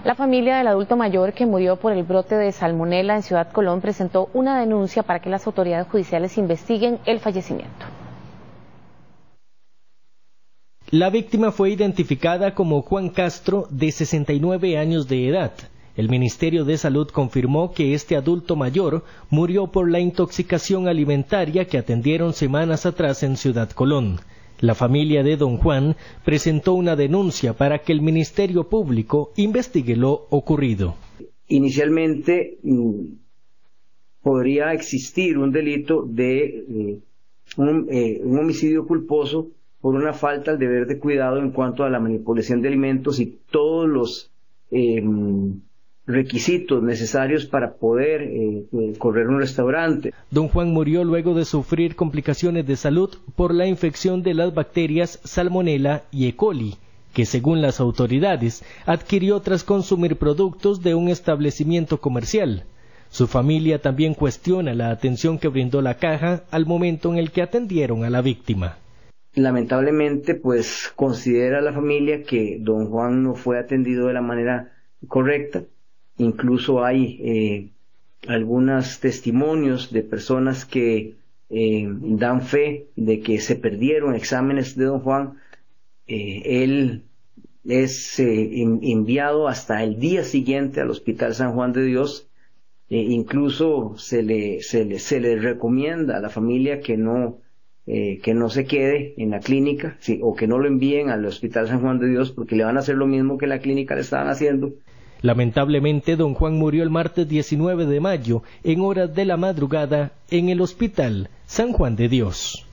La familia del adulto mayor que murió por el brote de salmonela en Ciudad Colón presentó una denuncia para que las autoridades judiciales investiguen el fallecimiento. La víctima fue identificada como Juan Castro, de 69 años de edad. El Ministerio de Salud confirmó que este adulto mayor murió por la intoxicación alimentaria que atendieron semanas atrás en Ciudad Colón. La familia de don Juan presentó una denuncia para que el Ministerio Público investigue lo ocurrido. Inicialmente podría existir un delito de un homicidio culposo por una falta al deber de cuidado en cuanto a la manipulación de alimentos y todos los requisitos necesarios para poder correr un restaurante. Don Juan murió luego de sufrir complicaciones de salud por la infección de las bacterias Salmonella y E. coli, que según las autoridades adquirió tras consumir productos de un establecimiento comercial. Su familia también cuestiona la atención que brindó la caja al momento en el que atendieron a la víctima. Lamentablemente, pues considera la familia que don Juan no fue atendido de la manera correcta. Incluso hay algunos testimonios de personas que dan fe de que se perdieron exámenes de don Juan. Él es enviado hasta el día siguiente al Hospital San Juan de Dios. Incluso se le recomienda a la familia que no se quede en la clínica, sí, o que no lo envíen al Hospital San Juan de Dios, porque le van a hacer lo mismo que en la clínica le estaban haciendo. Lamentablemente, don Juan murió el martes 19 de mayo, en horas de la madrugada, en el Hospital San Juan de Dios.